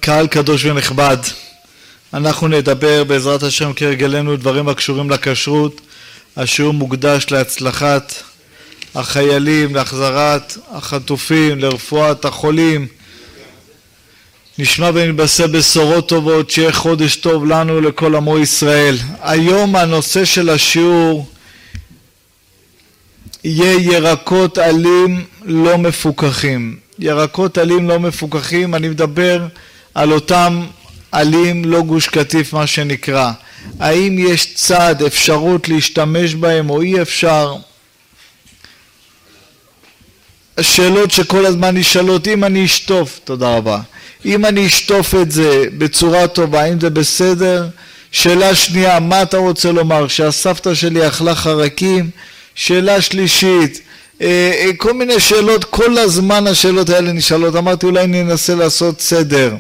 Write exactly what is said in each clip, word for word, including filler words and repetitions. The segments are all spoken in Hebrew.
קהל קדוש ונכבד, אנחנו נדבר בעזרת השם כרגלנו דברים הקשורים לכשרות. השיעור מוקדש להצלחת החיילים, להחזרת החטופים, לרפואת החולים. נשמע ונתבשר בשורות טובות, שיהיה חודש טוב לנו לכל עמו ישראל. היום הנושא של השיעור יהיה ירקות עלים לא מפוקחים. ירקות עלים לא מפוקחים, אני מדבר על אותם עלים לא גוש קטיף מה שנקרא. האם יש צד אפשרות להשתמש בהם או אי אפשר? השאלות שכל הזמן נשאלות, אם אני אשטוף, תודה רבה, אם אני אשטוף את זה בצורה טובה, האם זה בסדר? שאלה שנייה, מה אתה רוצה לומר? שהסבתא שלי אכלה חרקים? שאלה שלישית, כל מיני שאלות, כל הזמן השאלות האלה נשאלות. אמרתי אולי ננסה לעשות סדר.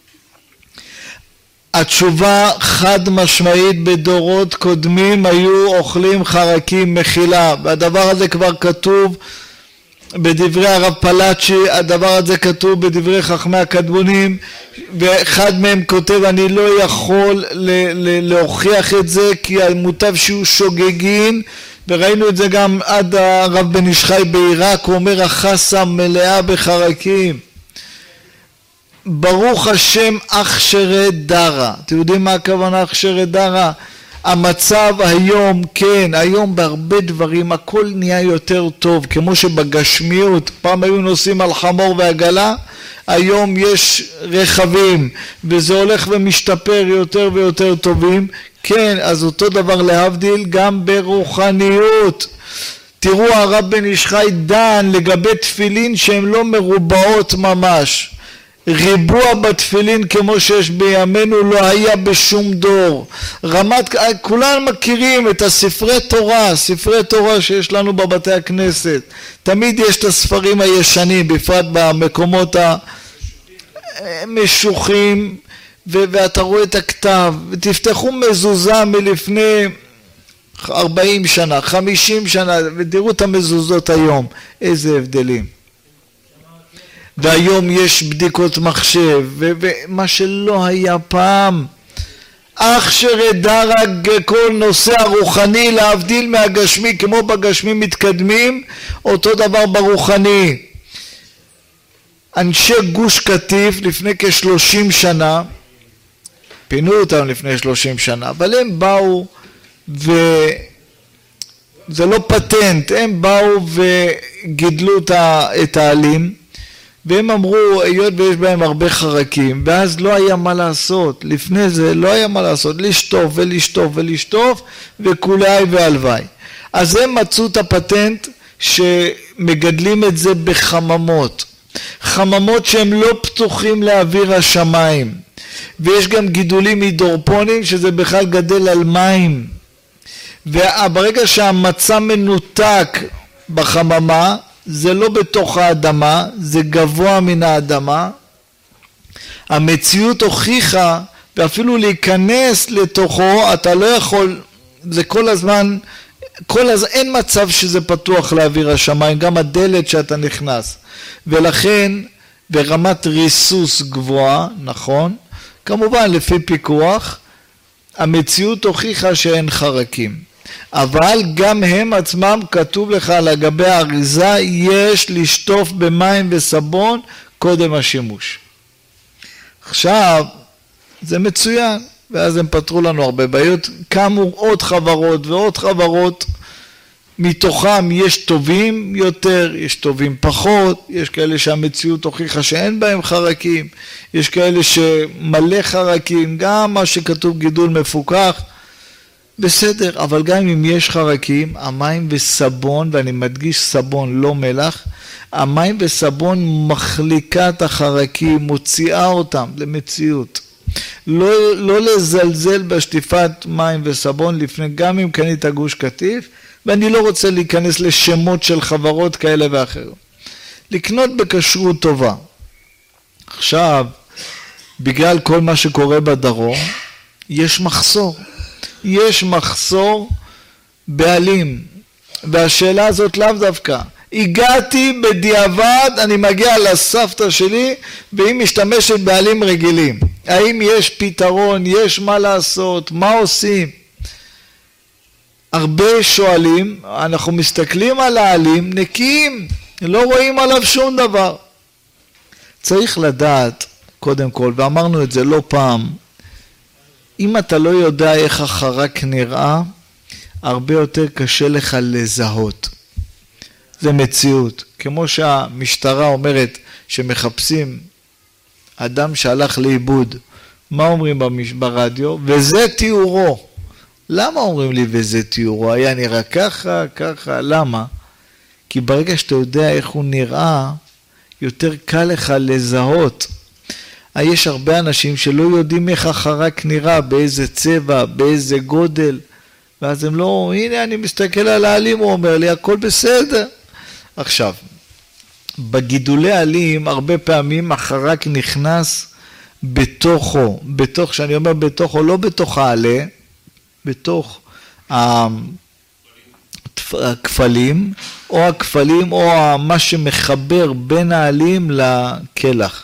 התשובה חד משמעית, בדורות קודמים היו אוכלים חרקים מחילה, והדבר הזה כבר כתוב בדברי הרב פלאצ'י, הדבר הזה כתוב בדברי חכמי הקדמונים, ואחד מהם כותב אני לא יכול להוכיח את זה כי מוטב שיהיו שוגגים, וראינו את זה גם עד הרב בן איש חי בעיראק, הוא אומר החסה מלאה בחרקים. ברוך השם אכשרי דרה. אתם יודעים מה הכוונה אכשרי דרה? המצב היום, כן, היום בהרבה דברים הכל נהיה יותר טוב, כמו שבגשמיות פעם היו נוסעים על חמור ועגלה, היום יש רכבים וזה הולך ומשתפר יותר ויותר טובים. כן, אז אותו דבר להבדיל גם ברוחניות. תראו הרב בן איש חי דן לגבי תפילין שהן לא מרובעות ממש. ריבוע בתפילין כמו שיש בימינו לא היה בשום דור. רמת, כולם מכירים את הספרי תורה, ספרי תורה שיש לנו בבתי הכנסת. תמיד יש את הספרים הישנים, בפרט במקומות המשוחים, ואתה רואה את הכתב, ותפתחו מזוזה מלפני ארבעים שנה, חמישים שנה, ותראו את המזוזות היום, איזה הבדלים. והיום יש בדיקות מחשב, ומה שלא היה פעם. אכשרי דרה כל נושא הרוחני להבדיל מהגשמי, כמו בגשמי מתקדמים, אותו דבר ברוחני. אנשי גוש קטיף לפני כשלושים שנה, פינו אותם לפני שלושים שנה, אבל הם באו, וזה לא פטנט, הם באו וגידלו את העלים, והם אמרו, היות ויש בהם הרבה חרקים, ואז לא היה מה לעשות, לפני זה לא היה מה לעשות, לשטוף ולשטוף ולשטוף, וכולי והלוואי. אז הם מצאו את הפטנט שמגדלים את זה בחממות, חממות שהם לא פתוחים לאוויר השמיים, ויש גם גידולים הידרופונים שזה בכלל גדל על מים, וברגע שהמצע מנותק בחממה, זה לא בתוך האדמה, זה גבוה מן האדמה. המציאות הוכיחה, ואפילו להיכנס לתוכו, אתה לא יכול, זה כל הזמן, כל הזמן, אין מצב שזה פתוח לאוויר השמיים, גם הדלת שאתה נכנס. ולכן, ברמת ריסוס גבוהה, נכון? כמובן, לפי פיקוח, המציאות הוכיחה שאין חרקים. אבל גם הם עצמם כתוב לך לגבי האריזה, יש לשטוף במים וסבון קודם השימוש. עכשיו, זה מצוין, ואז הם פתרו לנו הרבה בעיות, קמו עוד חברות ועוד חברות, מתוכם יש טובים יותר, יש טובים פחות, יש כאלה שהמציאות הוכיחה שאין בהם חרקים, יש כאלה שמלא חרקים, גם מה שכתוב גידול מפוקח, בסדר, אבל גם אם יש חרקים, המים וסבון, ואני מדגיש סבון לא מלח, המים וסבון מחליקה את החרקים, מוציאה אותם למציאות. לא, לא לזלזל בשטיפת מים וסבון לפני, גם אם קנית גוש קטיף, ואני לא רוצה להיכנס לשמות של חברות כאלה ואחרות. לקנות בכשרות טובה. עכשיו, בגלל כל מה שקורה בדרום, יש מחסור. יש מחסור בעלים, והשאלה הזאת לאו דווקא, הגעתי בדיעבד, אני מגיע לסבתא שלי והיא משתמשת בעלים רגילים. האם יש פתרון, יש מה לעשות, מה עושים? הרבה שואלים, אנחנו מסתכלים על העלים נקיים, לא רואים עליו שום דבר. צריך לדעת, קודם כל, ואמרנו את זה לא פעם, אם אתה לא יודע איך החרק נראה, הרבה יותר קשה לך לזהות. זה מציאות. כמו שהמשטרה אומרת שמחפשים אדם שהלך לאיבוד, מה אומרים ברדיו? וזה תיאורו. למה אומרים לי וזה תיאורו? היה נראה ככה, ככה, למה? כי ברגע שאתה יודע איך הוא נראה, יותר קל לך לזהות. יש הרבה אנשים שלא יודעים איך החרק נראה, באיזה צבע, באיזה גודל, ואז הם לא, הנה אני מסתכל על העלים, הוא אומר לי, הכל בסדר. עכשיו, בגידולי העלים, הרבה פעמים החרק נכנס בתוכו, בתוך, שאני אומר בתוכו, לא בתוך העלה, בתוך הכפלים, או הכפלים, או מה שמחבר בין העלים לקלח.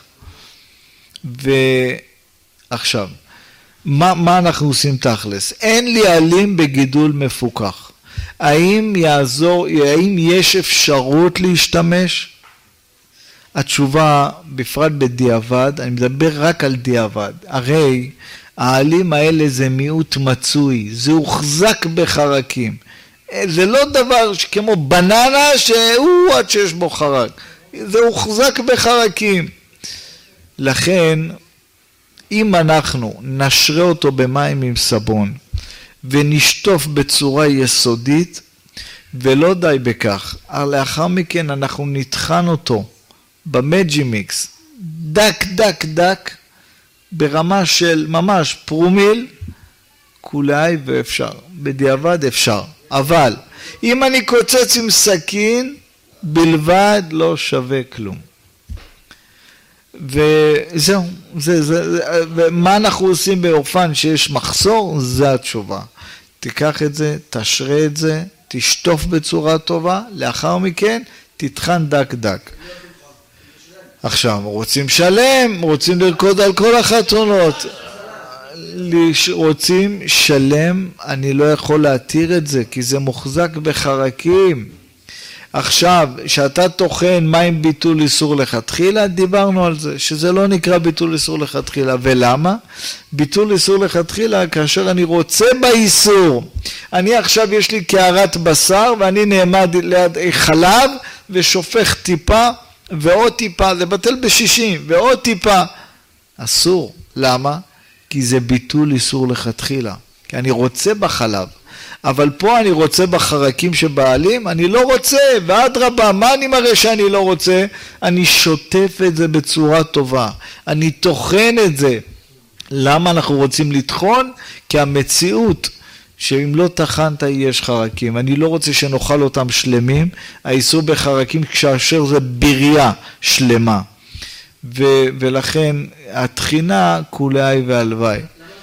ועכשיו, מה, מה אנחנו עושים תכלס? אין לי עלים בגידול מפוקח. האם יעזור, האם יש אפשרות להשתמש? התשובה, בפרט בדיעבד, אני מדבר רק על דיעבד. הרי העלים האלה זה מיעוט מצוי, זה הוחזק בחרקים. זה לא דבר כמו בננה שהוא עד שיש בו חרק. זה הוחזק בחרקים. לכן, אם אנחנו נשרה אותו במים עם סבון ונשטוף בצורה יסודית, ולא די בכך, לאחר מכן אנחנו נטחן אותו במג'ימיקס, דק דק דק, ברמה של ממש פרומיל, כולי ואפשר, בדיעבד אפשר. אבל אם אני קוצץ עם סכין, בלבד לא שווה כלום. וזהו, זה, זה, זה, ומה אנחנו עושים באורפן שיש מחסור? זה התשובה. תיקח את זה, תשרה את זה, תשטוף בצורה טובה, לאחר מכן תטחן דק דק. עכשיו, רוצים שלם, רוצים לרקוד על כל החתונות. רוצים שלם, אני לא יכול להתיר את זה, כי זה מוחזק בחרקים. עכשיו, שאתה טוחן מים ביטול איסור לכתחילה, דיברנו על זה, שזה לא נקרא ביטול איסור לכתחילה. ולמה? ביטול איסור לכתחילה, כאשר אני רוצה באיסור. אני עכשיו יש לי קערת בשר, ואני נעמד ליד חלב, ושופך טיפה, ועוד טיפה, זה בטל בשישים, ועוד טיפה. אסור. למה? כי זה ביטול איסור לכתחילה. כי אני רוצה בחלב. אבל פה אני רוצה בחרקים שבעלים, אני לא רוצה, ועד רבה, מה אני מראה שאני לא רוצה? אני שוטף את זה בצורה טובה, אני טוחן את זה. למה אנחנו רוצים לטחון? כי המציאות, שאם לא טחנת יש חרקים, אני לא רוצה שנאכל אותם שלמים, האיסור בחרקים כשאשר זה בריאה שלמה, ו- ולכן התחינה כולי והלוואי.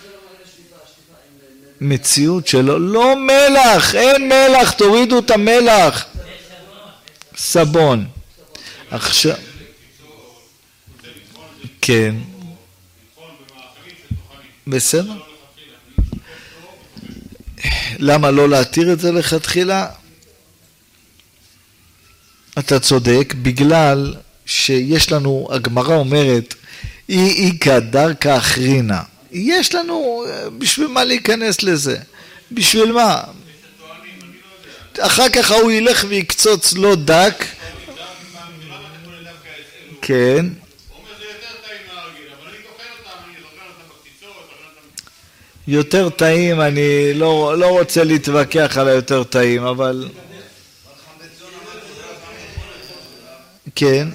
מציאות שלו, לא מלח, אין מלח, תורידו את המלח. סבון. עכשיו, כן. בסדר? למה לא להתיר את זה לכתחילה? אתה צודק, בגלל שיש לנו, הגמרא אומרת, אי איקא דרכא אחרינה. יש לנו, בשביל מה להיכנס לזה? בשביל מה? אחר כך הוא ילך ויקצוץ לו דק. כן. יותר טעים, אני לא, לא רוצה להתווכח על היותר טעים, אבל... כן.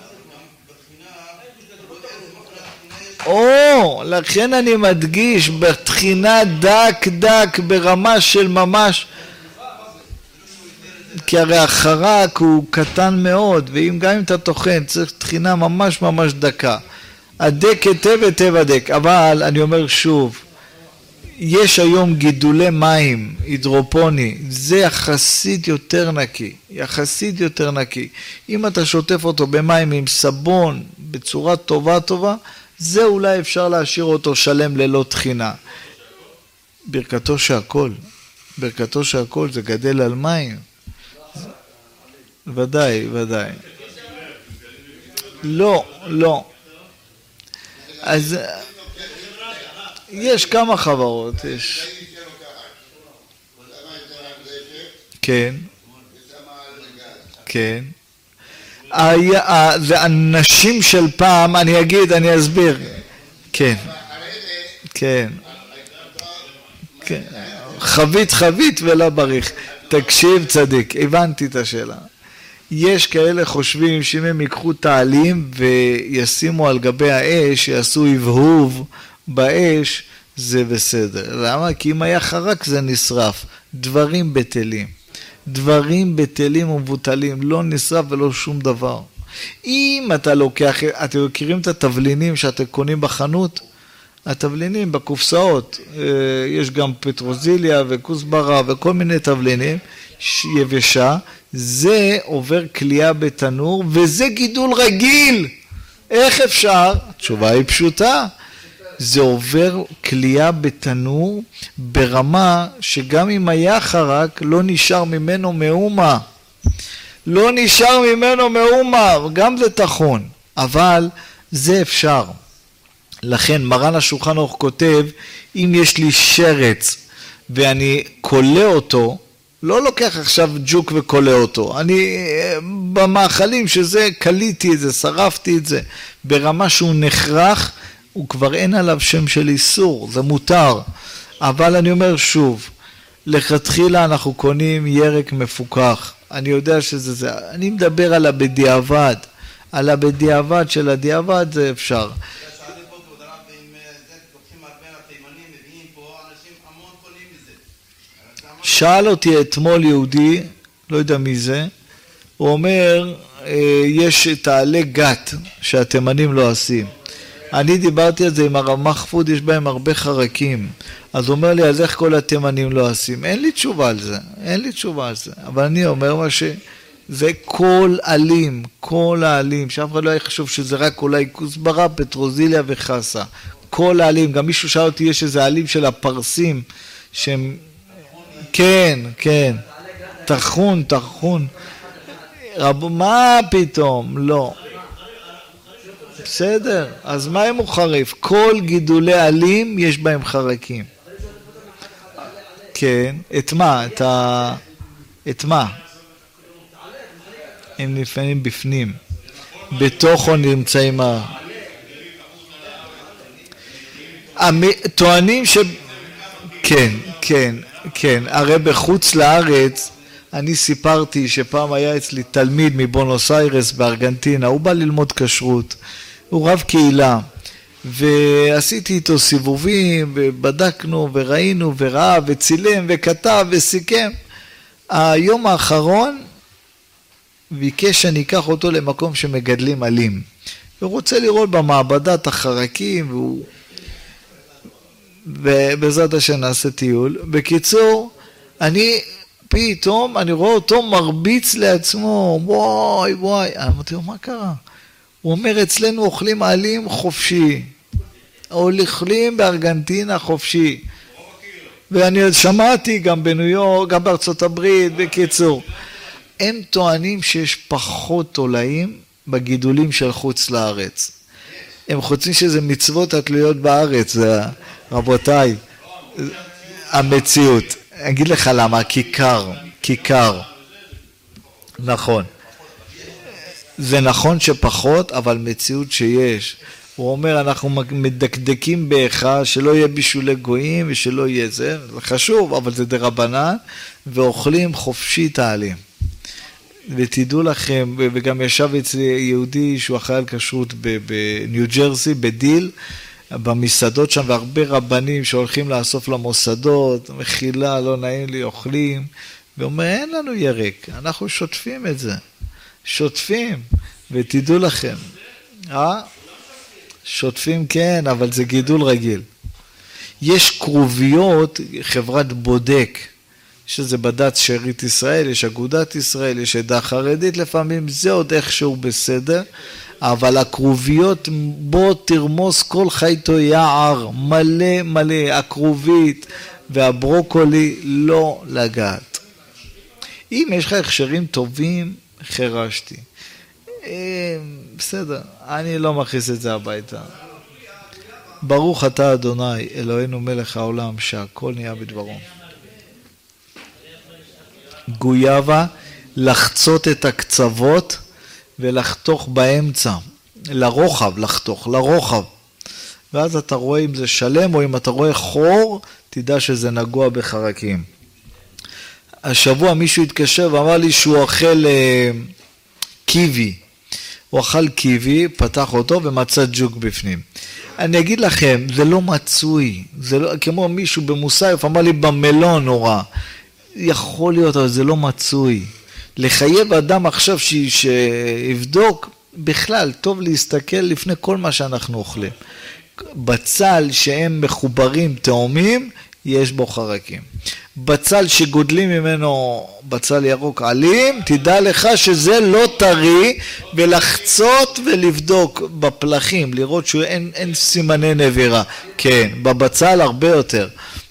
או, לכן אני מדגיש, בתחינה דק דק ברמה של ממש, כי הרי החרק הוא קטן מאוד, ואם גם אם אתה טוחן, צריך תחינה ממש ממש דקה. הדק היטב היטב הדק, אבל אני אומר שוב, יש היום גידולי מים, הידרופוני, זה יחסית יותר נקי, יחסית יותר נקי. אם אתה שוטף אותו במים עם סבון, בצורה טובה טובה, זה אולי אפשר להשאיר אותו שלם ללא תחינה. ברכתו שהכל, ברכתו שהכל זה גדל על מים. ודאי, ודאי. לא, לא. אז יש כמה חברות, יש. כן. כן. הנשים של פעם, אני אגיד, אני אסביר. כן. כן. כן. חבית חבית ולא בריך. תקשיב צדיק, הבנתי את השאלה. יש כאלה חושבים שאם הם ייקחו תעלים וישימו על גבי האש, יעשו הבהוב באש, זה בסדר. למה? כי אם היה חרק זה נשרף. דברים בטלים. דברים בטלים ומבוטלים. לא נשרף ולא שום דבר. אם אתה לוקח, אתם מכירים את התבלינים שאתם קונים בחנות? התבלינים בקופסאות, יש גם פטרוזיליה וכוסברה וכל מיני תבלינים, יבשה, זה עובר קליעה בתנור וזה גידול רגיל. איך אפשר? התשובה היא פשוטה. זה עובר קליעה בתנור ברמה שגם אם היה חרק לא נשאר ממנו מאומה. לא נשאר ממנו מאומה, גם זה תחון, אבל זה אפשר. לכן מרן השולחן ערוך כותב, אם יש לי שרץ ואני קולה אותו, לא לוקח עכשיו ג'וק וקולה אותו. אני במאכלים שזה קליתי את זה, שרפתי את זה, ברמה שהוא נחרח, הוא כבר אין עליו שם של איסור, זה מותר. אבל אני אומר שוב, לכתחילה אנחנו קונים ירק מפוקח. אני יודע שזה זה. אני מדבר על הבדיעבד. על הבדיעבד של הדיעבד זה אפשר. שאל אותי אתמול יהודי, לא יודע מי זה, הוא אומר, יש תעלי גת שהתימנים לא עושים. אני דיברתי על זה עם הרב מחפוד, יש בהם הרבה חרקים. אז הוא אומר לי, אז איך כל התימנים לא עושים? אין לי תשובה על זה, אין לי תשובה על זה. אבל אני אומר מה ש... זה כל עלים, כל העלים, שאף אחד לא היה חשוב שזה רק אולי כוסברה, פטרוזיליה וחסה. כל העלים, גם מישהו שאל אותי, יש איזה עלים של הפרסים, שהם... כן, כן, תחון, תחון. רבו, מה פתאום? לא. בסדר, אז מה אם הוא חריף? כל גידולי עלים יש בהם חרקים. כן, את מה? את ה... את מה? הם לפעמים בפנים. בתוכו נמצאים ה... טוענים ש... כן, כן, כן. הרי בחוץ לארץ, אני סיפרתי שפעם היה אצלי תלמיד מבונוס איירס בארגנטינה, הוא בא ללמוד כשרות, הוא רב קהילה, ועשיתי איתו סיבובים, ובדקנו, וראינו, וראה, וצילם, וכתב, וסיכם. היום האחרון, ביקש שאני אקח אותו למקום שמגדלים עלים. הוא רוצה לראות במעבדת החרקים, והוא... ובעזרת השם נעשה טיול. בקיצור, אני פתאום, אני רואה אותו מרביץ לעצמו, וואי וואי, אמרתי לו, מה קרה? הוא אומר, אצלנו אוכלים עלים חופשי, אוכלים בארגנטינה חופשי. ואני שמעתי גם בניו יורק, גם בארצות הברית, בקיצור. הם טוענים שיש פחות תולעים בגידולים של חוץ לארץ. הם חוצים שזה מצוות התלויות בארץ, זה, רבותיי, המציאות. אני אגיד לך למה, כיכר, כיכר. נכון. זה נכון שפחות, אבל מציאות שיש. הוא אומר, אנחנו מדקדקים באחד, שלא יהיה בישולי גויים ושלא יהיה זה. זה חשוב, אבל זה דרבנן, ואוכלים חופשי תעלים. ותדעו לכם, וגם ישב אצלי יהודי שהוא אחראי על כשרות בניו ג'רסי, בדיל, במסעדות שם, והרבה רבנים שהולכים לאסוף למוסדות, מחילה, לא נעים לי, אוכלים, ואומר, אין לנו ירק, אנחנו שוטפים את זה, שוטפים, ותדעו לכם, אה? שוטפים כן, אבל זה גידול רגיל. יש קרוביות, חברת בודק, יש איזה בדת שארית ישראל, יש אגודת ישראל, יש עדה חרדית, לפעמים זה עוד איכשהו בסדר, אבל הקרוביות בוא תרמוס כל חייתו יער, מלא מלא, הקרובית והברוקולי לא לגעת. אם יש לך הכשרים טובים, חרשתי. בסדר, אני לא מכניס את זה הביתה. ברוך אתה אדוני, אלוהינו מלך העולם, שהכל נהיה בדברו. גויאבה, לחצות את הקצוות ולחתוך באמצע, לרוחב, לחתוך, לרוחב. ואז אתה רואה אם זה שלם או אם אתה רואה חור, תדע שזה נגוע בחרקים. השבוע מישהו התקשר ואמר לי שהוא אוכל אה, קיבי. הוא אכל קיבי, פתח אותו ומצא ג'וק בפנים. אני אגיד לכם, זה לא מצוי. זה לא, כמו מישהו במוסייף אמר לי במלון נורא. יכול להיות, אבל זה לא מצוי. לחייב אדם עכשיו ש... שיבדוק, בכלל טוב להסתכל לפני כל מה שאנחנו אוכלים. בצל שהם מחוברים תאומים, יש בו חרקים. בצל שגודלים ממנו בצל ירוק עלים, תדע לך שזה לא טרי, ולחצות ולבדוק בפלחים, לראות שאין אין סימני נבירה. כן, בבצל הרבה יותר.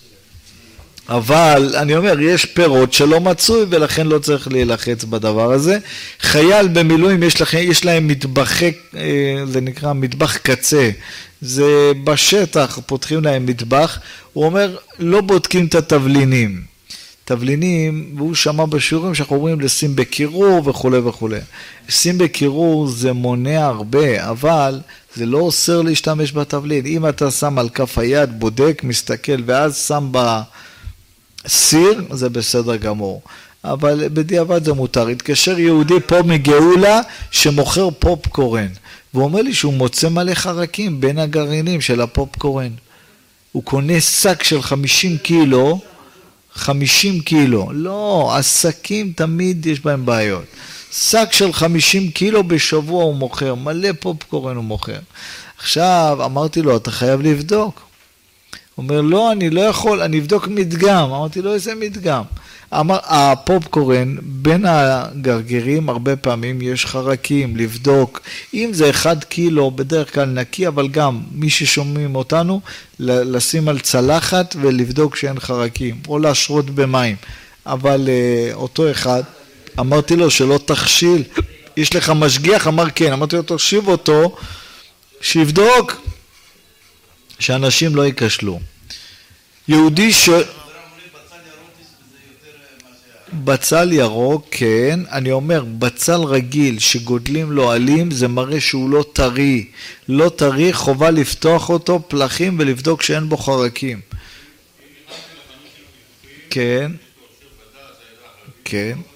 אבל אני אומר, יש פירות שלא מצוי ולכן לא צריך להילחץ בדבר הזה. חייל במילואים יש, לכם, יש להם מטבחי, זה נקרא מטבח קצה, זה בשטח, פותחים להם מטבח, הוא אומר, לא בודקים את התבלינים. תבלינים, והוא שמע בשיעורים שאנחנו אומרים לשים בקירור וכו' וכו'. שים בקירור זה מונע הרבה, אבל זה לא אוסר להשתמש בתבלין. אם אתה שם על כף היד, בודק, מסתכל, ואז שם ב... סיר, זה בסדר גמור. אבל בדיעבד זה מותר. התקשר יהודי פה מגאולה שמוכר פופקורן. והוא אומר לי שהוא מוצא מלא חרקים בין הגרעינים של הפופקורן. הוא קונה שק של חמישים קילו, חמישים קילו. לא, השקים תמיד יש בהם בעיות. שק של חמישים קילו בשבוע הוא מוכר, מלא פופקורן הוא מוכר. עכשיו אמרתי לו, אתה חייב לבדוק. הוא אומר, לא, אני לא יכול, אני אבדוק מדגם. אמרתי לו, איזה מדגם? אמר, הפופקורן, בין הגרגירים, הרבה פעמים יש חרקים, לבדוק. אם זה אחד קילו, בדרך כלל נקי, אבל גם מי ששומעים אותנו, לשים על צלחת ולבדוק שאין חרקים, או להשרות במים. אבל אותו אחד, אמרתי לו שלא תכשיל, יש לך משגיח? אמר כן. אמרתי לו, תושיב אותו, שיבדוק. שאנשים לא ייכשלו. יהודי ש... בצל ירוק, כן, אני אומר, בצל רגיל שגודלים לו עלים, זה מראה שהוא לא טרי. לא טרי, חובה לפתוח אותו, פלחים, ולבדוק שאין בו חרקים. כן. כן.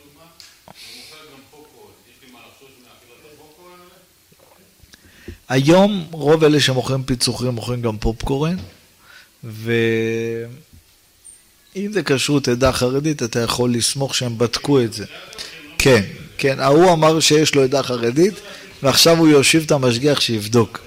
היום רוב אלה שמוכרים פיצוחים מוכרים גם פופקורן, ואם זה כשרות עדה חרדית אתה יכול לסמוך שהם בדקו את זה. כן, כן, הוא אמר שיש לו עדה חרדית ועכשיו הוא יושיב את המשגיח שיבדוק.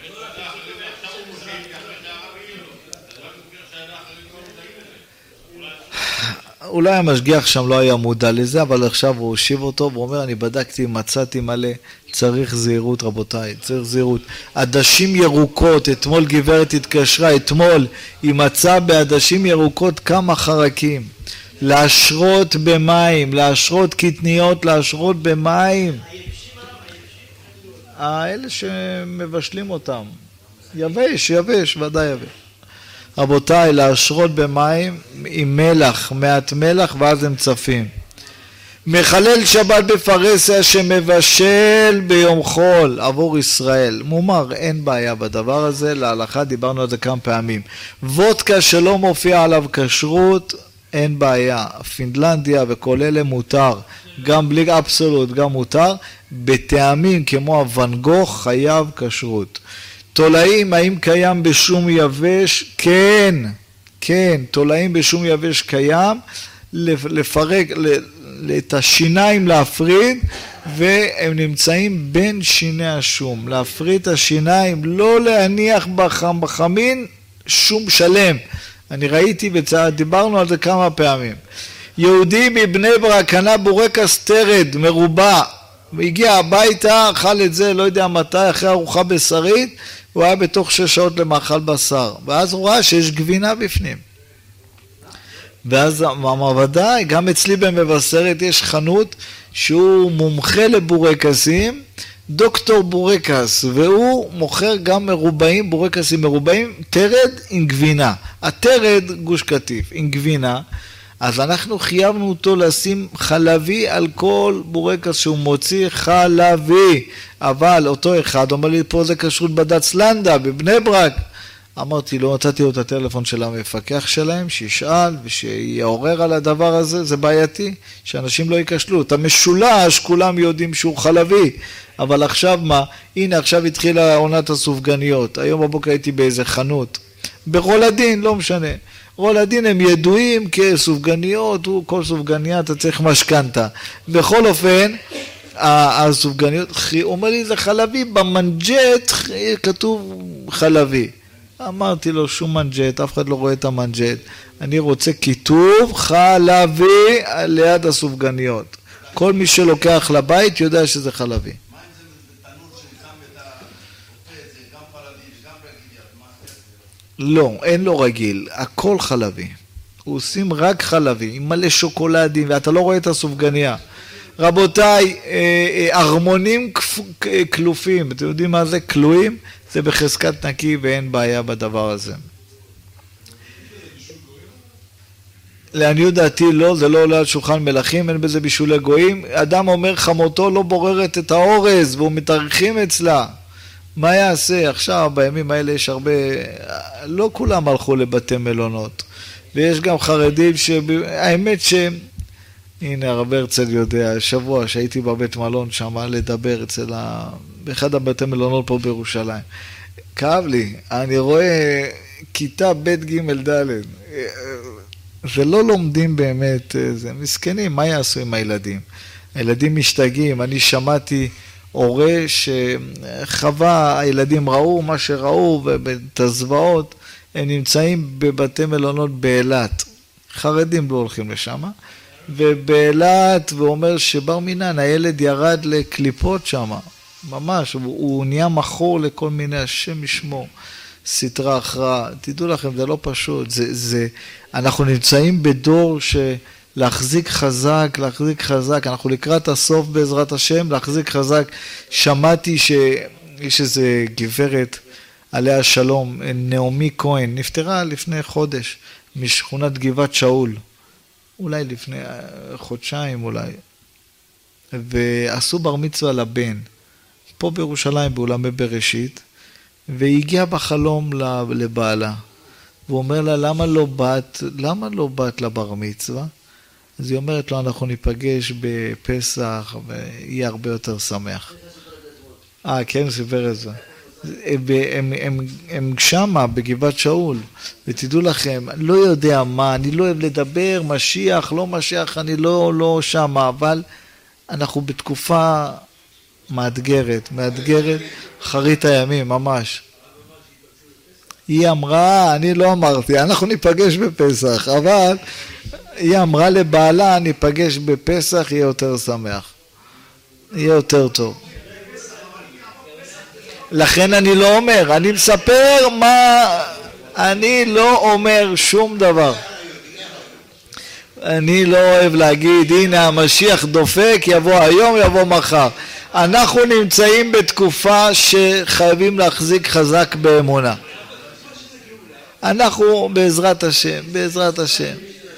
אולי המשגיח שם לא היה מודע לזה, אבל עכשיו הוא הושיב אותו ואומר, אני בדקתי, מצאתי מלא, צריך זהירות רבותיי, צריך זהירות. עדשים ירוקות, אתמול גברת התקשרה, אתמול היא מצאה בעדשים ירוקות כמה חרקים. להשרות במים, להשרות קטניות, להשרות במים. האלה שמבשלים אותם. יבש, יבש, ודאי יבש. רבותיי, להשרות במים עם מלח, מעט מלח, ואז הם צפים. מחלל שבת בפרסיה שמבשל ביום חול עבור ישראל. מומר, אין בעיה בדבר הזה, להלכה דיברנו על זה כמה פעמים. וודקה שלא מופיע עליו כשרות, אין בעיה. פינלנדיה וכל אלה מותר, גם בלי אבסולוט, גם מותר. בטעמים כמו הוונגוך חייב כשרות. תולעים, האם קיים בשום יבש? כן, כן, תולעים בשום יבש קיים, לפרק, את השיניים להפריד, והם נמצאים בין שיני השום. להפריד את השיניים, לא להניח בחם, בחמין, שום שלם. אני ראיתי בצד, דיברנו על זה כמה פעמים. יהודי מבני ברק קנה בורקס תרד מרובע, והגיע הביתה, אכל את זה, לא יודע מתי, אחרי ארוחה בשרית, הוא היה בתוך שש שעות למאכל בשר, ואז הוא ראה שיש גבינה בפנים. ואז אמר, ודאי, גם אצלי במבשרת יש חנות שהוא מומחה לבורקסים, דוקטור בורקס, והוא מוכר גם מרובעים, בורקסים מרובעים, תרד עם גבינה. התרד גוש קטיף עם גבינה, אז אנחנו חייבנו אותו לשים חלבי על כל בורקס שהוא מוציא חלבי. אבל אותו אחד אומר לי, פה זה כשרות בד"ץ לנדה, בבני ברק. אמרתי לו, נתתי לו את הטלפון של המפקח שלהם, שישאל ושיעורר על הדבר הזה, זה בעייתי, שאנשים לא יקשלו. את המשולש, כולם יודעים שהוא חלבי, אבל עכשיו מה? הנה, עכשיו התחילה עונת הסופגניות. היום בבוקר הייתי באיזה חנות, ברולדין, לא משנה. רולדין הם ידועים כסופגניות, כל סופגניה אתה צריך משכנתה. בכל אופן, הסופגניות, הוא אומר לי, זה חלבי, במנג'ט כתוב חלבי. אמרתי לו, שום מנג'ט, אף אחד לא רואה את המנג'ט. אני רוצה כיתוב חלבי ליד הסופגניות. כל מי שלוקח לבית יודע שזה חלבי. מה אם זה תנור ששם את זה, גם חלבי, גם רגיל, מה לא, אין לו רגיל, הכל חלבי. הוא עושים רק חלבי, עם מלא שוקולדים, ואתה לא רואה את הסופגניה. רבותיי, ארמונים כלופים, אתם יודעים מה זה? כלואים? זה בחזקת נקי ואין בעיה בדבר הזה. לעניות דעתי לא, זה לא עולה על שולחן מלכים, אין בזה בישולי גויים. אדם אומר חמותו לא בוררת את האורז והוא מתארחים אצלה. מה יעשה? עכשיו בימים האלה יש הרבה, לא כולם הלכו לבתי מלונות. ויש גם חרדים שהאמת ש... הנה הרב הרצל יודע, שבוע שהייתי בבית מלון שם לדבר אצל ה... באחד הבתי מלונות פה בירושלים. כאב לי, אני רואה כיתה ב' ג' ד', זה לא לומדים באמת, זה מסכנים, מה יעשו עם הילדים? הילדים משתגעים, אני שמעתי הורה שחווה, הילדים ראו מה שראו ואת הזוועות, הם נמצאים בבתי מלונות באילת, חרדים לא הולכים לשם, ובאילת, והוא אומר שבר מינן, הילד ירד לקליפות שם, ממש, הוא, הוא נהיה מחור לכל מיני, השם ישמור, סתרה אחרא, תדעו לכם, זה לא פשוט, זה, זה, אנחנו נמצאים בדור שלהחזיק חזק, להחזיק חזק, אנחנו לקראת הסוף בעזרת השם, להחזיק חזק, שמעתי שיש איזה גברת, עליה שלום, נעמי כהן, נפטרה לפני חודש, משכונת גבעת שאול, אולי לפני חודשיים אולי, ועשו בר מצווה לבן, פה בירושלים באולמי בראשית, והיא הגיעה בחלום לבעלה, והוא אומר לה, למה לא באת, למה לא באת לבר מצווה? אז היא אומרת לו, אנחנו ניפגש בפסח, ויהיה הרבה יותר שמח. אה, כן, סיפר את זה. הם, הם, הם שמה בגבעת שאול, ותדעו לכם, לא יודע מה, אני לא אוהב לדבר, משיח, לא משיח, אני לא, לא שמה, אבל אנחנו בתקופה מאתגרת, מאתגרת, חרית הימים, ממש. היא אמרה, אני לא אמרתי, אנחנו ניפגש בפסח, אבל היא אמרה לבעלה, ניפגש בפסח, יהיה יותר שמח, יהיה יותר טוב. לכן אני לא אומר, אני מספר מה, אני לא אומר שום דבר. אני לא אוהב להגיד, הנה המשיח דופק, יבוא היום, יבוא מחר. אנחנו נמצאים בתקופה שחייבים להחזיק חזק באמונה. אנחנו בעזרת השם, בעזרת השם.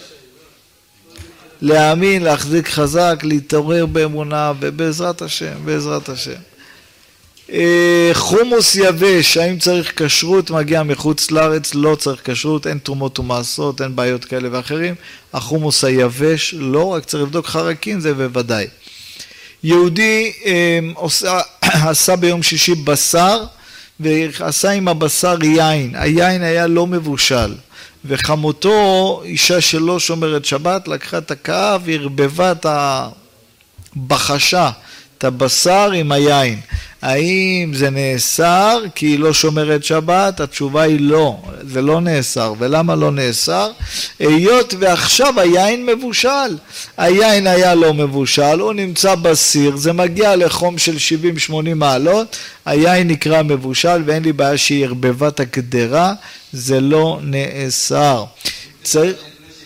להאמין, להחזיק חזק, להתעורר באמונה, ובעזרת השם, בעזרת השם. חומוס יבש, האם צריך כשרות, מגיע מחוץ לארץ, לא צריך כשרות, אין תרומות ומעשות, אין בעיות כאלה ואחרים. החומוס היבש, לא, רק צריך לבדוק חרקים, זה בוודאי. יהודי עושה, עשה ביום שישי בשר, ועשה עם הבשר יין, היין היה לא מבושל, וחמותו, אישה שלא שומרת שבת, לקחה את הקעה והרבבה את הבחשה, את הבשר עם היין. האם זה נאסר כי היא לא שומרת שבת? התשובה היא לא, זה לא נאסר. ולמה לא נאסר? היות ועכשיו היין מבושל. היין היה לא מבושל, הוא נמצא בסיר, זה מגיע לחום של שבעים שמונים מעלות, היין נקרא מבושל ואין לי בעיה שהיא ערבבה את הגדרה, זה לא נאסר. צריך...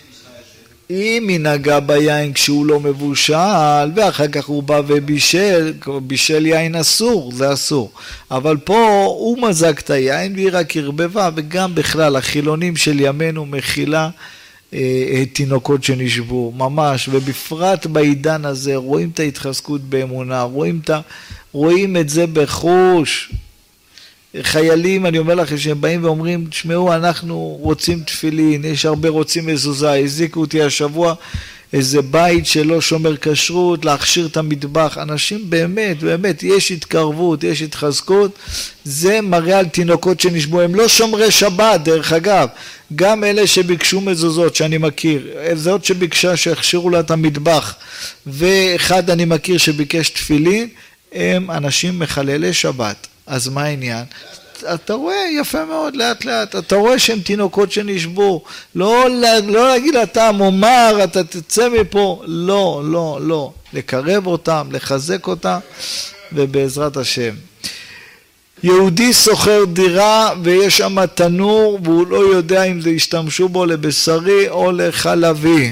אם היא נגעה ביין כשהוא לא מבושל, ואחר כך הוא בא ובישל, בישל יין אסור, זה אסור. אבל פה הוא מזג את היין והיא רק הרבבה, וגם בכלל החילונים של ימינו מכילה אה, תינוקות שנשבו, ממש, ובפרט בעידן הזה, רואים את ההתחזקות באמונה, רואים את, רואים את זה בחוש. חיילים, אני אומר לכם, שהם באים ואומרים, תשמעו, אנחנו רוצים תפילין, יש הרבה רוצים מזוזה, הזיקו אותי השבוע איזה בית שלא שומר כשרות, להכשיר את המטבח, אנשים באמת, באמת, יש התקרבות, יש התחזקות, זה מראה על תינוקות שנשבו, הם לא שומרי שבת, דרך אגב, גם אלה שביקשו מזוזות, שאני מכיר, זאת שביקשה שהכשירו לה את המטבח, ואחד אני מכיר שביקש תפילין, הם אנשים מחללי שבת. אז מה העניין? אתה רואה יפה מאוד לאט לאט, אתה רואה שהם תינוקות שנשבו, לא, לא להגיד אתה מומר, אתה תצא מפה, לא, לא, לא, לקרב אותם, לחזק אותם, ובעזרת השם. יהודי סוחר דירה ויש שם תנור והוא לא יודע אם זה ישתמשו בו לבשרי או לחלבי.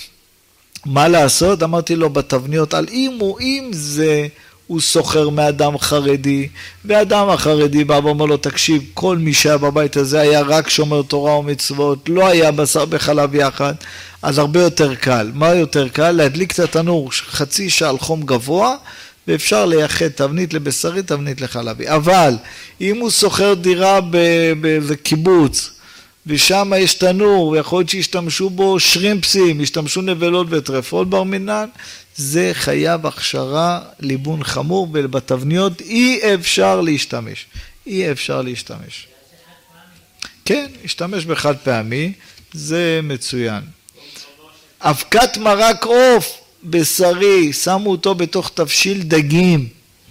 מה לעשות? אמרתי לו בתבניות על אם הוא אם זה הוא סוחר מאדם חרדי, ואדם החרדי בא ואומר לו, תקשיב, כל מי שהיה בבית הזה היה רק שומר תורה ומצוות, לא היה בשר בחלב יחד, אז הרבה יותר קל. מה יותר קל? להדליק את התנור חצי שעה על חום גבוה, ואפשר לייחד תבנית לבשרי, תבנית לחלבי. אבל אם הוא סוחר דירה באיזה קיבוץ, ושם יש תנור, ויכול להיות שישתמשו בו שרימפסים, ישתמשו נבלות וטרפות בר מינן, זה חייב הכשרה, ליבון חמור, ובתבניות אי אפשר להשתמש. אי אפשר להשתמש. כן, להשתמש בחד פעמי, זה מצוין. אבקת מרק עוף, בשרי, שמו אותו בתוך תבשיל דגים.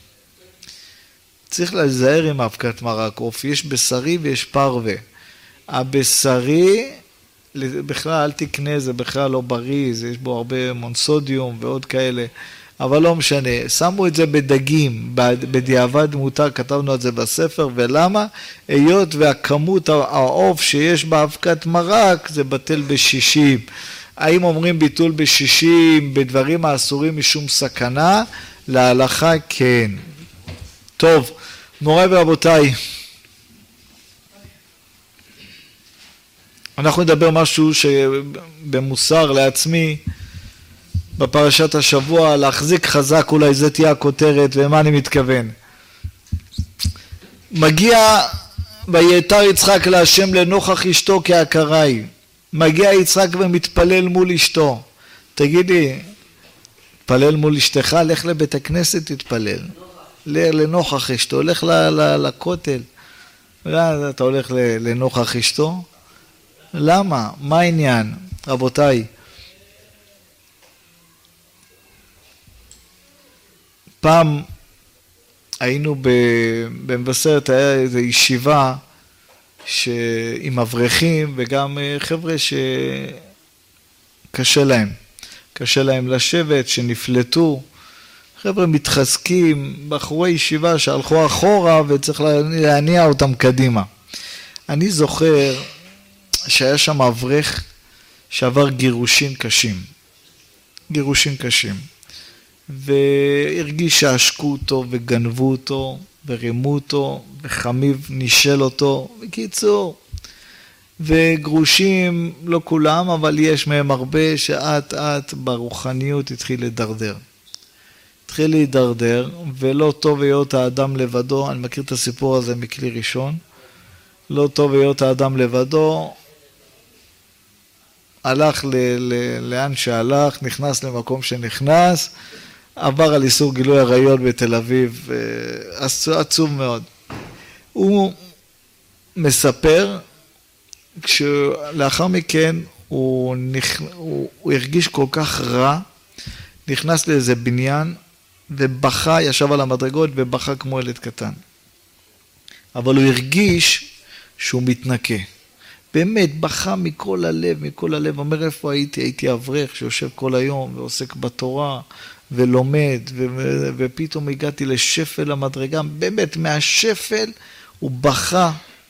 צריך להיזהר עם אבקת מרק עוף, יש בשרי ויש פרווה. הבשרי, בכלל אל תקנה, זה בכלל לא בריא, יש בו הרבה מונסודיום ועוד כאלה, אבל לא משנה, שמו את זה בדגים, בדיעבד מותר, כתבנו את זה בספר, ולמה? היות והכמות העוף שיש באבקת מרק זה בטל בשישים. האם אומרים ביטול בשישים בדברים האסורים משום סכנה? להלכה כן. טוב, מוריי ורבותיי, אנחנו נדבר משהו שבמוסר לעצמי, בפרשת השבוע, להחזיק חזק, אולי זה תהיה הכותרת, ומה אני מתכוון. מגיע ויתר יצחק להשם לנוכח אשתו כהכרה היא. מגיע יצחק ומתפלל מול אשתו. תגידי, תפלל מול אשתך, לך לבית הכנסת תתפלל. לנוכח אשתו, לך לכותל. אתה הולך לנוכח אשתו? למה? מה העניין? רבותיי, פעם היינו במבשרת, היה איזו ישיבה עם אברכים וגם חבר'ה שקשה להם, קשה להם לשבת, שנפלטו, חבר'ה מתחזקים, בחורי ישיבה שהלכו אחורה וצריך להניע אותם קדימה. אני זוכר שהיה שם אברך שעבר גירושים קשים, גירושים קשים, והרגיש שעשקו אותו וגנבו אותו ורימו אותו וחמיב נישל אותו, בקיצור, וגרושים לא כולם, אבל יש מהם הרבה שעט עט ברוחניות התחיל לדרדר. התחיל להידרדר, ולא טוב להיות האדם לבדו, אני מכיר את הסיפור הזה מכלי ראשון, לא טוב להיות האדם לבדו, הלך ל, ל, לאן שהלך, נכנס למקום שנכנס, עבר על איסור גילוי עריות בתל אביב, עצוב מאוד. הוא מספר, כשלאחר מכן הוא, נכ... הוא, הוא הרגיש כל כך רע, נכנס לאיזה בניין, ובכה, ישב על המדרגות ובכה כמו ילד קטן. אבל הוא הרגיש שהוא מתנקה. באמת, בכה מכל הלב, מכל הלב. אומר, איפה הייתי? הייתי אברך שיושב כל היום ועוסק בתורה ולומד, ו- ופתאום הגעתי לשפל המדרגה. באמת, מהשפל הוא בכה.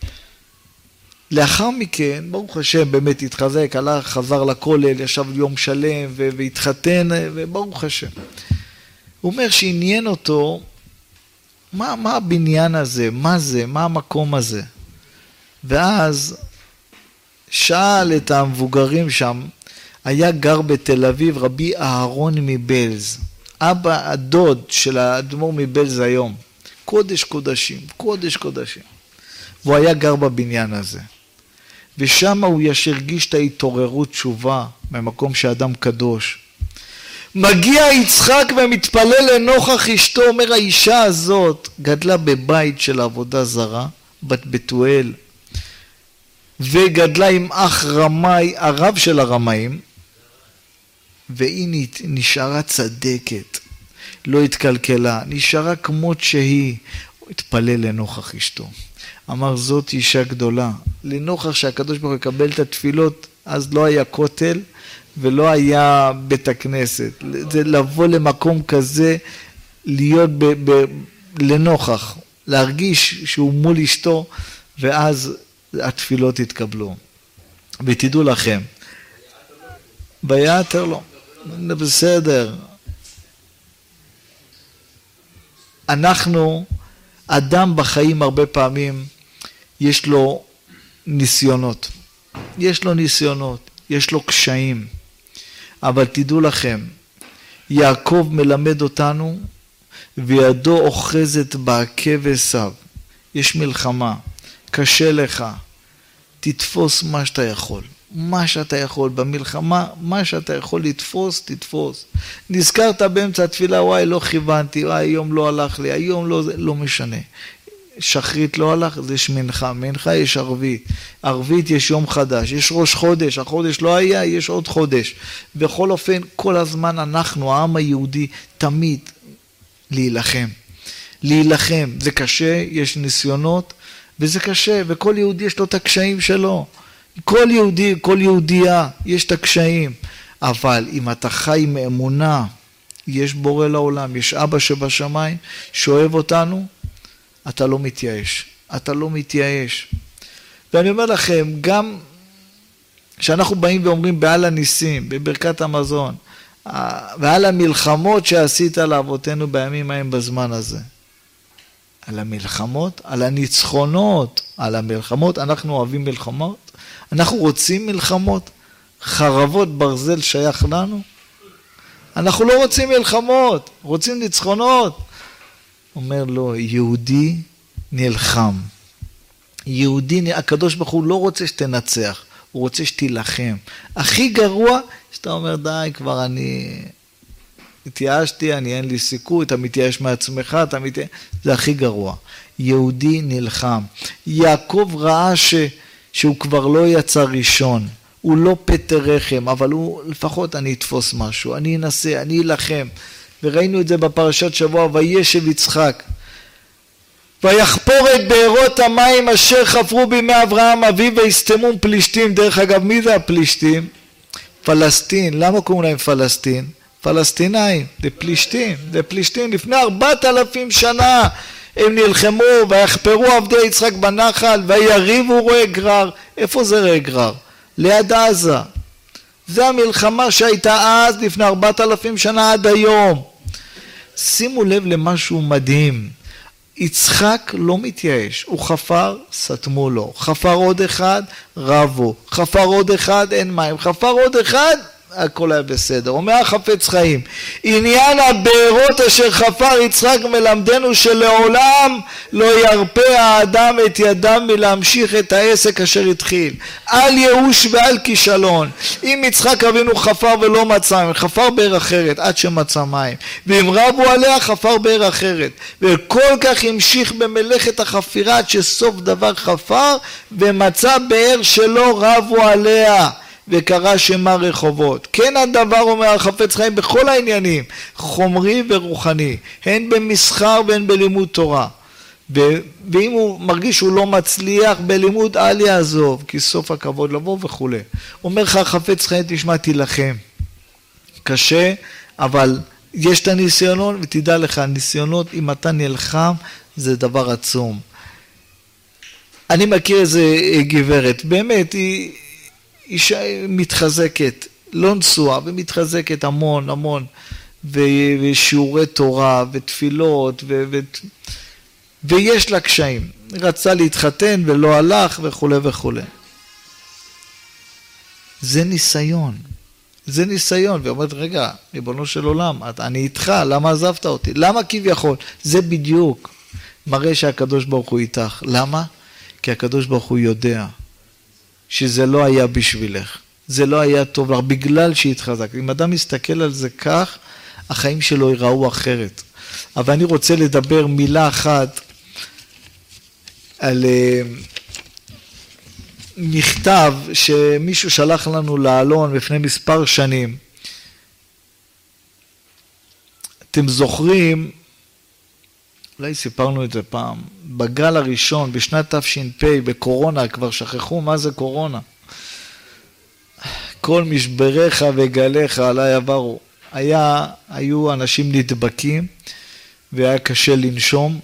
לאחר מכן, ברוך השם, באמת התחזק, הלך, חזר לכולל, ישב יום שלם ו- והתחתן, וברוך השם. הוא אומר שעניין אותו, מה, מה הבניין הזה? מה זה? מה המקום הזה? ואז שאל את המבוגרים שם, היה גר בתל אביב רבי אהרון מבלז, אבא הדוד של האדמו"ר מבלז היום, קודש קודשים, קודש קודשים. והוא היה גר בבניין הזה. ושם הוא ישרגיש את ההתעוררות תשובה, במקום שאדם קדוש. מגיע יצחק ומתפלל לנוכח אשתו, אומר האישה הזאת גדלה בבית של עבודה זרה, בת בתואל, וגדלה עם אח רמאי, הרב של הרמאים, והיא נשארה צדקת, לא התקלקלה, נשארה כמות שהיא. הוא התפלל לנוכח אשתו. אמר זאת אישה גדולה, לנוכח שהקדוש ברוך הוא יקבל את התפילות, אז לא היה כותל ולא היה בית הכנסת. זה לבוא למקום כזה, להיות ב, ב, לנוכח, להרגיש שהוא מול אשתו, ואז התפילות התקבלו. ותדעו לכם, ביתר לא, בסדר. אנחנו, אדם בחיים הרבה פעמים, יש לו ניסיונות. יש לו ניסיונות, יש לו קשיים. אבל תדעו לכם, יעקב מלמד אותנו, וידו אוחזת בעקב עשיו. יש מלחמה, קשה לך, תתפוס מה שאתה יכול. מה שאתה יכול במלחמה, מה שאתה יכול לתפוס, תתפוס. נזכרת באמצע התפילה, וואי, לא כיוונתי, וואי, היום לא הלך לי, היום לא, לא משנה. שחרית לא הלך, זה יש מנחה, מנחה יש ערבית, ערבית יש יום חדש, יש ראש חודש, החודש לא היה, יש עוד חודש. בכל אופן, כל הזמן אנחנו, העם היהודי, תמיד להילחם. להילחם, זה קשה, יש ניסיונות, וזה קשה, וכל יהודי יש לו את הקשיים שלו. כל יהודי, כל יהודייה, יש את הקשיים. אבל אם אתה חי מאמונה, יש בורא לעולם, יש אבא שבשמיים, שאוהב אותנו, אתה לא מתייאש. אתה לא מתייאש. ואני אומר לכם, גם שאנחנו באים ואומרים בעל הניסים, בברכת המזון, ועל המלחמות שעשית לאבותינו בימים ההם בזמן הזה. על המלחמות, על הניצחונות, על המלחמות, אנחנו אוהבים מלחמות, אנחנו רוצים מלחמות, חרבות ברזל שייך לנו, אנחנו לא רוצים מלחמות, רוצים ניצחונות. אומר לו, יהודי נלחם, יהודי, הקדוש ברוך הוא לא רוצה שתנצח, הוא רוצה שתילחם. הכי גרוע, שאתה אומר די כבר אני התייאשתי, אני אין לי סיכוי, אתה מתייאש מעצמך, אתה מתייאש, זה הכי גרוע. יהודי נלחם. יעקב ראה ש, שהוא כבר לא יצא ראשון, הוא לא פטר רחם, אבל הוא לפחות אני אתפוס משהו, אני אנסה, אני אלחם. וראינו את זה בפרשת שבוע, וישב יצחק. ויחפור את בארות המים אשר חפרו בימי אברהם אביו ויסתמו פלישתים. דרך אגב, מי זה הפלישתים? פלסטין. למה קוראים להם פלסטין? פלסטינאים, זה פלישתים, זה פלישתים. לפני ארבעת אלפים שנה הם נלחמו ויחפרו עבדי יצחק בנחל ויריבו רועי גרר. איפה זה רועי גרר? ליד עזה. זה המלחמה שהייתה אז לפני ארבעת אלפים שנה עד היום. שימו לב למשהו מדהים. יצחק לא מתייאש, הוא חפר, סתמו לו, חפר עוד אחד, רבו, חפר עוד אחד, אין מים, חפר עוד אחד, הכל היה בסדר. אומר החפץ חיים, עניין הבארות אשר חפר יצחק מלמדנו שלעולם לא ירפה האדם את ידם מלהמשיך את העסק אשר התחיל. אל ייאוש ואל כישלון. אם יצחק אבינו חפר ולא מצא מים, חפר באר אחרת עד שמצא מים, ואם רבו עליה חפר באר אחרת, וכל כך המשיך במלאכת החפירה עד שסוף דבר חפר ומצא באר שלא רבו עליה. וקרא שמה רחובות. כן הדבר אומר החפץ חיים בכל העניינים, חומרי ורוחני, הן במסחר והן בלימוד תורה. ואם הוא מרגיש שהוא לא מצליח בלימוד, אל יעזוב, כי סוף הכבוד לבוא וכו'. אומר לך חפץ חיים, תשמע, תילחם. קשה, אבל יש את הניסיונות, ותדע לך, הניסיונות, אם אתה נלחם, זה דבר עצום. אני מכיר איזה גברת, באמת, היא אישה מתחזקת, לא נשואה, ומתחזקת המון, המון, ושיעורי תורה, ותפילות, ו... ו... ויש לה קשיים. רצה להתחתן ולא הלך וכו' וכו'. זה ניסיון. זה ניסיון. והיא אומרת, רגע, ריבונו של עולם, אני איתך, למה עזבת אותי? למה כביכול? זה בדיוק מראה שהקדוש ברוך הוא איתך. למה? כי הקדוש ברוך הוא יודע שזה לא היה בשבילך. זה לא היה טוב לך, בגלל שהתחזק. אם אדם מסתכל על זה כך, החיים שלו ייראו אחרת. אבל אני רוצה לדבר מילה אחת על מכתב שמישהו שלח לנו לאלון לפני מספר שנים. אתם זוכרים, אולי סיפרנו את זה פעם, בגל הראשון, בשנת תש"פ, בקורונה, כבר שכחו מה זה קורונה. כל משבריך וגליך עליי עברו. היה, היו אנשים נדבקים, והיה קשה לנשום,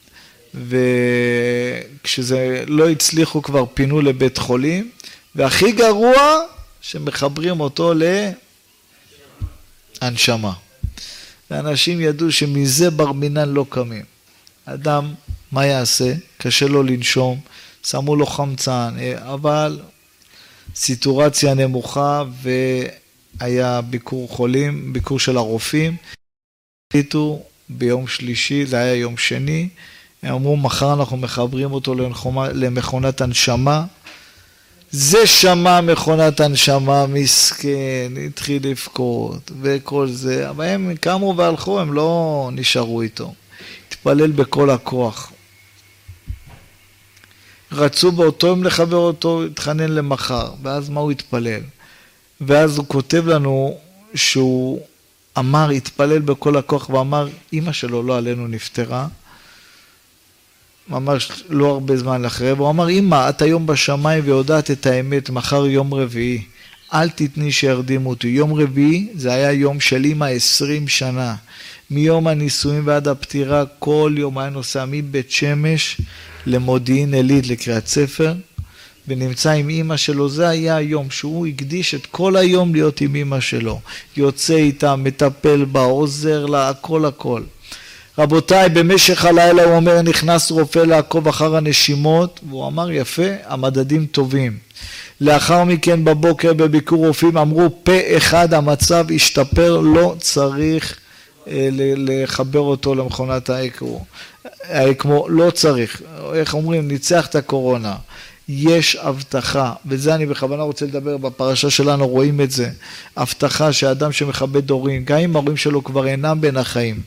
וכשזה לא הצליחו כבר פינו לבית חולים, והכי גרוע שמחברים אותו להנשמה. ואנשים ידעו שמזה בר מינן לא קמים. אדם, מה יעשה? קשה לו לנשום, שמו לו חמצן, אבל סיטורציה נמוכה, והיה ביקור חולים, ביקור של הרופאים, החליטו ביום שלישי, זה היה יום שני, הם אמרו, מחר אנחנו מחברים אותו למכונת הנשמה. זה שמע מכונת הנשמה, מסכן, התחיל לבכות וכל זה, אבל הם קמו והלכו, הם לא נשארו איתו. התפלל בכל הכוח. רצו באותו יום לחבר אותו, התחנן למחר, ואז מה הוא התפלל? ואז הוא כותב לנו שהוא אמר, התפלל בכל הכוח, ואמר, אמא שלו לא עלינו נפטרה, ממש לא הרבה זמן לאחרי, והוא אמר, אמא, את היום בשמיים ויודעת את האמת, מחר יום רביעי, אל תתני שירדימו אותי. יום רביעי זה היה יום של אמא עשרים שנה, מיום הנישואים ועד הפטירה, כל יום היה נוסע מבית שמש למודיעין עילית לקריית ספר, ונמצא עם אמא שלו. זה היה היום שהוא הקדיש את כל היום להיות עם אמא שלו, יוצא איתה, מטפל בה, עוזר לה, הכל הכל. רבותיי, במשך הלילה הוא אומר, נכנס רופא לעקוב אחר הנשימות, והוא אמר יפה, המדדים טובים. לאחר מכן בבוקר בביקור רופאים אמרו, פה אחד המצב השתפר, לא צריך אה, לחבר אותו למכונת האקמו. האקמו לא צריך, איך אומרים, ניצח את הקורונה. יש הבטחה, וזה אני בכוונה רוצה לדבר בפרשה שלנו, רואים את זה, הבטחה שהאדם שמכבד הורים, גם אם ההורים שלו כבר אינם בין החיים,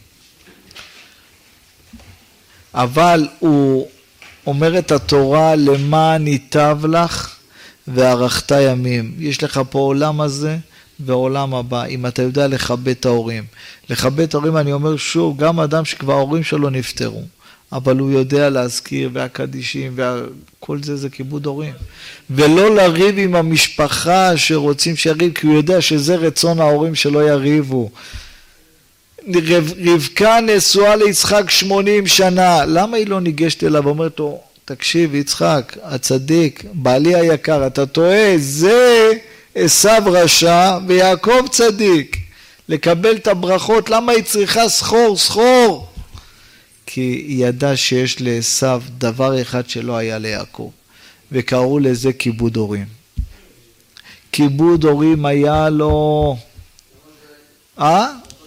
אבל הוא אומר את התורה, למען ייטב לך וערכת ימים. יש לך פה עולם הזה ועולם הבא, אם אתה יודע לכבד את ההורים. לכבד את ההורים, אני אומר שוב, גם אדם שכבר ההורים שלו נפטרו, אבל הוא יודע להזכיר, והקדישים, וכל זה זה כיבוד הורים. ולא לריב עם המשפחה שרוצים שיריב, כי הוא יודע שזה רצון ההורים שלא יריבו. רבקה נשואה ליצחק שמונים שנה, למה היא לא ניגשת אליו ואומרת לו, תקשיב יצחק, הצדיק, בעלי היקר, אתה טועה, זה עשיו רשע ויעקב צדיק, לקבל את הברכות, למה היא צריכה סחור, סחור? כי היא ידעה שיש לעשיו דבר אחד שלא היה ליעקב, וקראו לזה כיבוד הורים. כיבוד הורים היה לו, אה?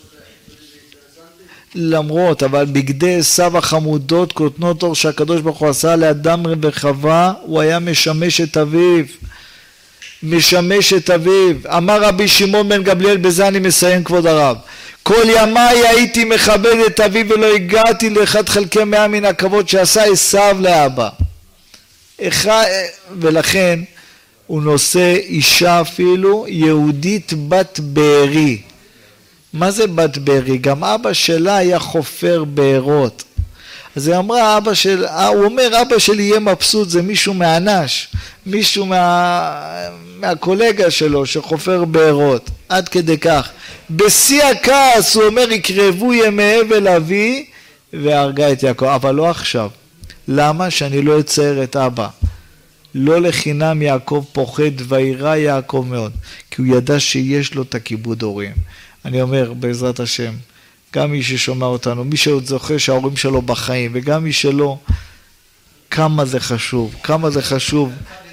למרות, אבל בגדי עשיו החמודות, כותנות אור שהקדוש ברוך הוא עשה לאדם וחווה, הוא היה משמש את אביו. משמש את אביו. אמר רבי שמעון בן גמליאל, בזה אני מסיים כבוד הרב. כל ימיי הייתי מכבד את אביו ולא הגעתי לאחד חלקי מאה מן הכבוד שעשה עשיו לאבא. ולכן הוא נושא אישה אפילו, יהודית בת בארי. מה זה בת בארי? גם אבא שלה היה חופר בארות. אז היא אמרה, אבא של, הוא אומר, אבא שלי יהיה מבסוט, זה מישהו מהנש, מישהו מה, מהקולגה שלו שחופר בארות, עד כדי כך. בשיא הכעס הוא אומר, יקרבו ימי אבל אבי, והרגה את יעקב, אבל לא עכשיו. למה? שאני לא אצייר את אבא. לא לחינם יעקב פוחד, וירא יעקב מאוד, כי הוא ידע שיש לו את הכיבוד הורים. אני אומר, בעזרת השם, גם מי ששומע אותנו, מי שעוד זוכר שההורים שלו בחיים, וגם מי שלא, כמה זה חשוב, כמה זה חשוב.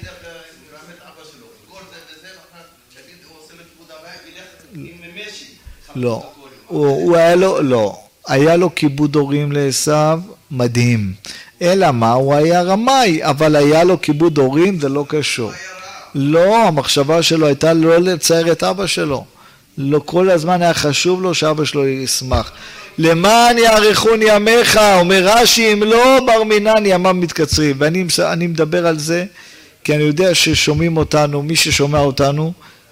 לא, הוא היה לו, לא, היה לו כיבוד הורים לעשיו מדהים. אלא מה? הוא היה רמאי, אבל היה לו כיבוד הורים, זה לא קשור. לא, המחשבה שלו הייתה לא לצייר את אבא שלו. לא, כל הזמן היה חשוב לו שאבא שלו ישמח. למען יאריכון ימיך, אומר רש"י, אם לא בר מינן ימיו מתקצרים. ואני אני מדבר על זה, כי אני יודע ששומעים אותנו, מי ששומע אותנו,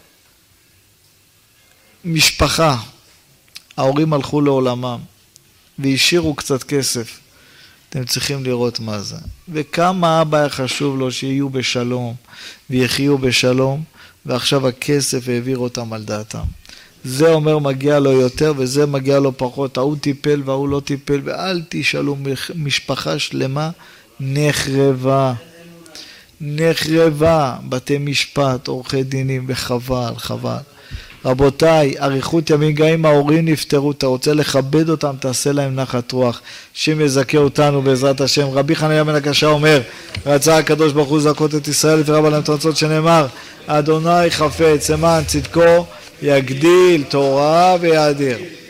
משפחה, ההורים הלכו לעולמם, והשאירו קצת כסף. אתם צריכים לראות מה זה. וכמה אבא היה חשוב לו שיהיו בשלום, ויחיו בשלום, ועכשיו הכסף העביר אותם על דעתם. זה אומר מגיע לו יותר, וזה מגיע לו פחות. ההוא טיפל והוא לא טיפל, ואל תשאלו, משפחה שלמה נחרבה. נחרבה, בתי משפט, עורכי דינים, וחבל, חבל. רבותיי, אריכות ימים, גם אם ההורים נפטרו, אתה רוצה לכבד אותם, תעשה להם נחת רוח. שם יזכה אותנו בעזרת השם. רבי חנניה בן הקשה אומר, רצה הקדוש ברוך הוא לזכות את ישראל, ותראה להם תרצות שנאמר, אדוני חפץ, למען צדקו יגדיל תורה ויאדיר.